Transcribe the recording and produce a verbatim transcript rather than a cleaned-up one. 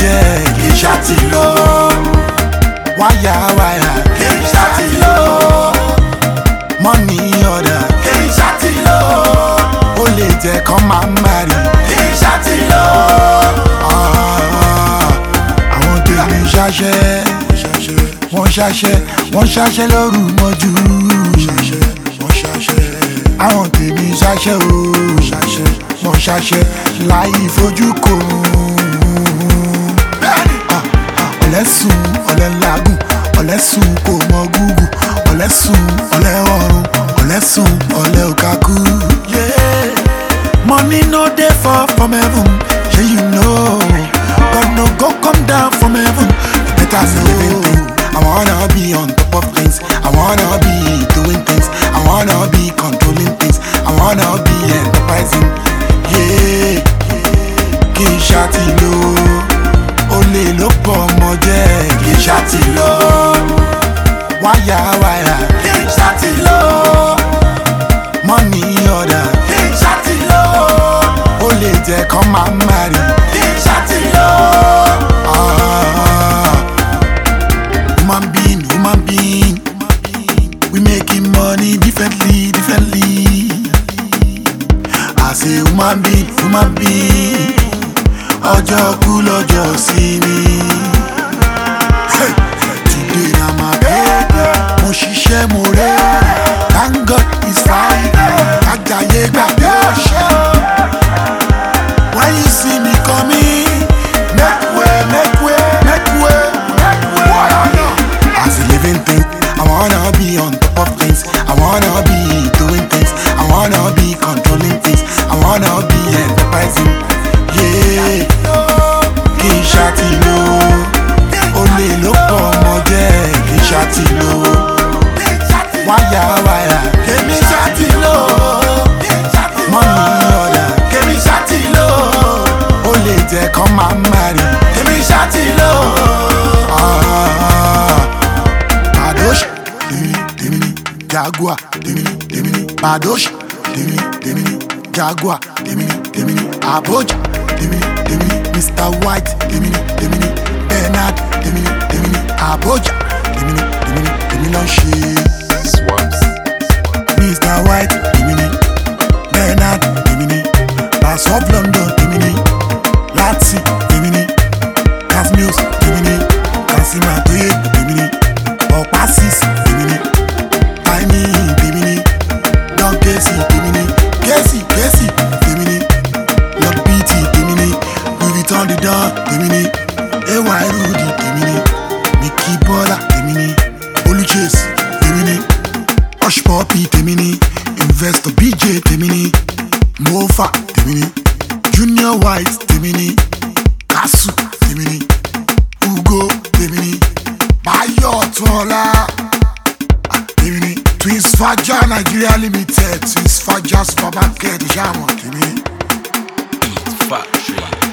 jẹ́ kí n ṣáàtì lọ. Wáyà wáyà kí n ṣáàtì lọ. Money order kí n ṣáàtì lọ. Ó lè jẹ́ kán máa ń marry kí n ṣáàtì lọ. Àwọn tèmi ṣaṣẹ́ wọ́n ṣaṣẹ́ wọ́n ṣaṣẹ́ lóru mọ́jú. Àwọn tèmi ṣaṣẹ́ o wọ́n ṣaṣẹ́ láì fojú kò. Ọ̀lẹ́sùn ọ̀lẹ́ làágùn ọ̀lẹ́sùn kò mọ gúgù ọ̀lẹ́sùn ọ̀lẹ́ ọ̀run ọ̀lẹ́sùn ọ̀lẹ́ òkàkú. Money no dey fall from heaven, shey you know. God no go come down from heaven. Better as a living thing. I wanna be on top of things. I wanna be doing things. I wanna be controlling things. I wanna be enterprising. Yeah, kí n ṣáàtì lọ. Olè ló pọ̀ mọ́ jẹ́ kí n ṣáàtì lọ. Wáyà wáyà kí n ṣáàtì lọ. Money order kí n ṣáàtì lọ. Ó lè jẹ́ kán máa ń marry kí n ṣáàtì lọ. Human being, human being, we making money differently, differently. I say human being, human being, ọjọ́ kú lọ́jọ́ sí mi. Today na my day, mo ṣiṣẹ́ mo rẹ̀. Thank God it's Friday, kájàyé gbàgbé ọ̀ṣẹ́. When you see me coming, make way, make way, make way. As a living thing, I wanna be on top of things. I wanna be doing things. I wanna be controlling things. I wanna be enterprising. Yeah, kí n ṣáàtì lọ. Olè ló pọ̀ mọ́ jẹ́ kí n ṣáàtì lọ. Wáyà wáyà kí n ṣáàtì lọ. Money order kí n ṣáàtì lọ. Ó lè jẹ́ kán máa ń marry kí n ṣáàtì lọ. Badosh, demini, demini, Jaguar, demini, demini, Badosh, demini, demini, Jaguar, demini, demini, Aboja, demini, demini, Mister White, demini, demini, Bernard, demini, demini, Aboja, demini, demini, demini, Lonshi, Swamps, Mister White, demini, Bernard, demini, Bass of London, demini, Latsi, demini, Casmuse, demini, Casima Toye, demini. Opasis, Dimini, Tiny, Dimini, Don Casey, Dimini, Casey, Casey, Dimini, Lord B T, Dimini, Louis Vuitton the Don, Dimini, A Y Rudy, Dimini, Mickey Bola, Dimini, Oluchase, Dimini, Hush Poppy, Dimini, Investor B J, Dimini, Mofa, Dimini, Junior White, Dimini, Kasu, Dimini, Ugo, Dimini. Bayo Tola, Dimini, Twins Faja Nigeria Limited, Twins Faja Supermarket, Jamo, Dimini. Beat Factory.